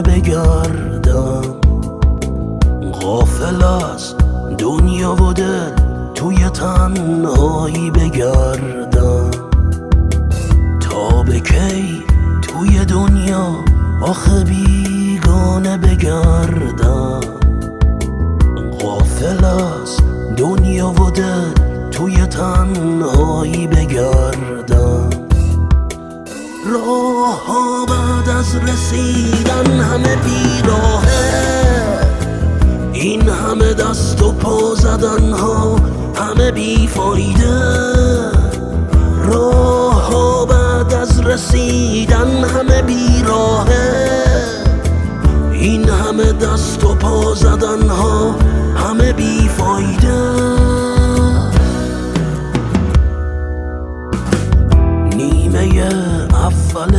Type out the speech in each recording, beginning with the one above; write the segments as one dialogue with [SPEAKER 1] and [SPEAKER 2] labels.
[SPEAKER 1] بیگانه بگردم، غافل از دنیا و دل توی تنهایی بگردم. تا به کی توی دنیا آخه بیگانه بگردم، غافل از دنیا و دل توی تنهایی بگردم. راه ها بعد از رسیدن همه بیراهه، این همه دست و پا زدن ها همه بیفایده. راه ها بعد از رسیدن همه بیراهه، این همه دست و پا زدن ها همه بیفایده. نیمه اول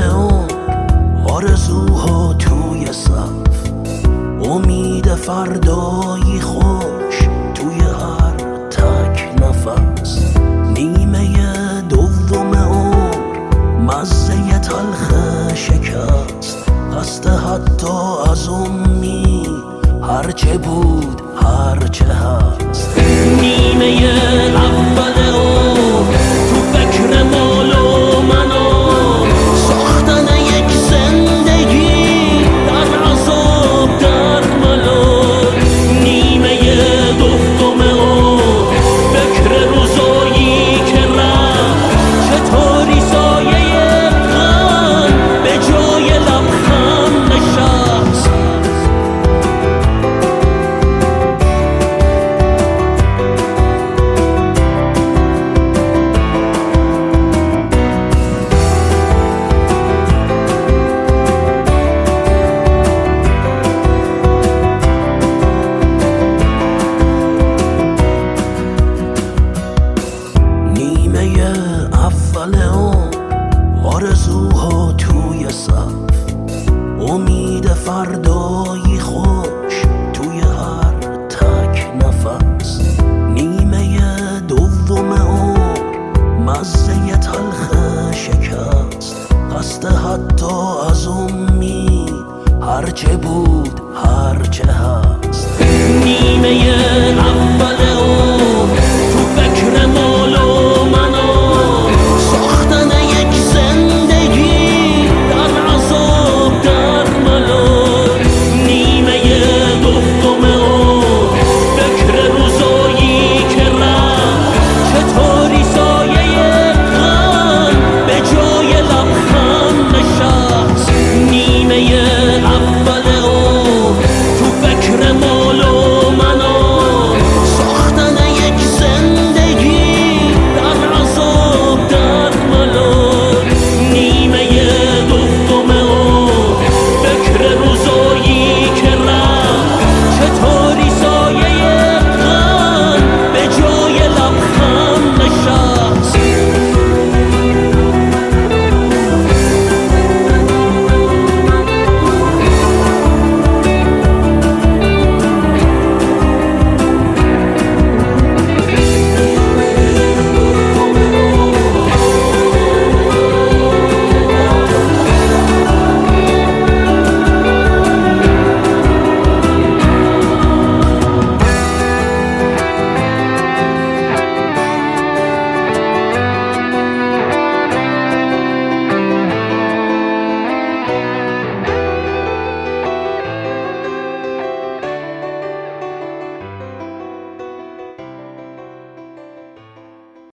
[SPEAKER 1] آرزوها توی صف، امید فردایی خوش توی هر تک نفس. نیمه دوم مزه تلخ شکست، قصد حتی از امید هرچه بود هرچه هست. نیمه اول تو فکر مال و منو، ساختن یک زندگی در عذاب در ملال. نیمه دوم فکر روزایی که رفت، چطوری سایه غم به جای لبخند نشست. آرزوها توی صف، امید فردایی خوش توی هر تک نفس. نیمه دوم مزه تلخ شکست، قصد حتی از امید هرچه بود هرچه هست. نیمه اول